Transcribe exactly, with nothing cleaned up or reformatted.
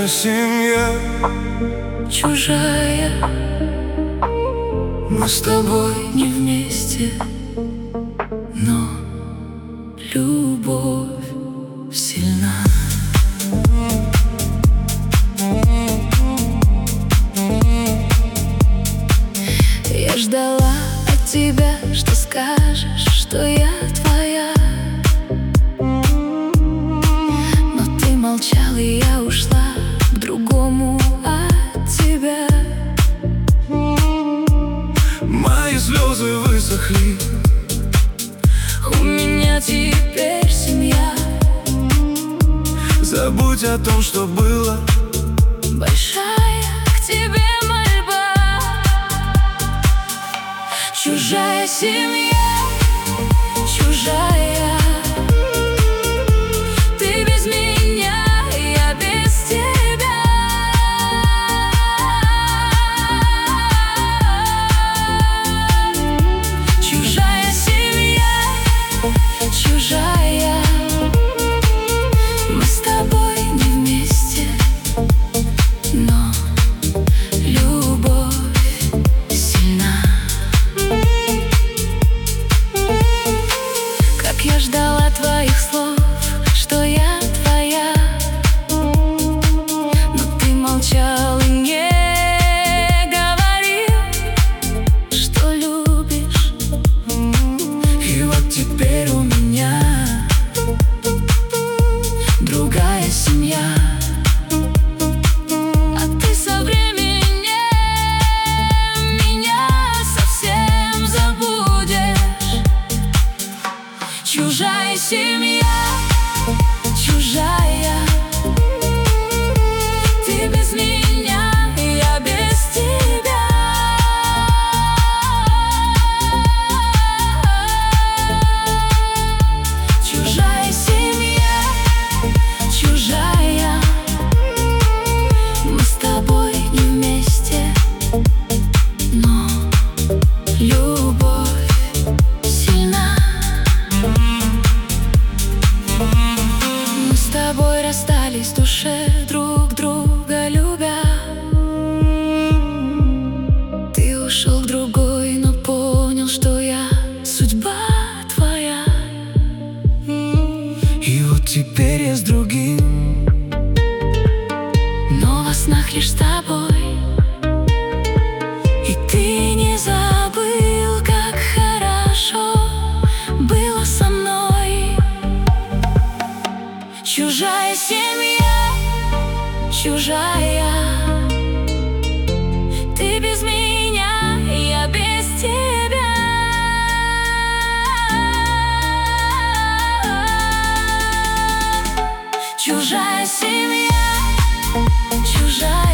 Чужая семья, чужая. мы с тобой Не вместе, но любовь сильна. Я ждала от тебя, что скажешь, что я твоя. Но ты молчал, и я ушла к другому от тебя. Мои слезы высохли, У меня теперь семья. забудь о том, что было. Большая к тебе мольба. Чужая семья, чужая. Ты без меня, я без тебя. Чужая семья, чужая. Мы с тобой не вместе, но любовь сильна. Как я ждала твоих слов, что я твоя. Но ты молчал и не говорил, что любишь. И вот теперь у меня Другая семья. А ты со временем меня совсем забудешь. Чужая семья, чужая. Ты без меня, я без тебя. Чужая семья, чужая. Мы с тобой не вместе, но любовь сильна. Мы с тобой расстались в душе, друг друга любя. Ты ушел к другой, но понял, что я судьба твоя. И вот теперь я с другим, Но во снах лишь с тобой. И ты не забыл, как хорошо было со мной. Чужая семья, чужая. Ты без меня, я без тебя. Чужая семья, чужая.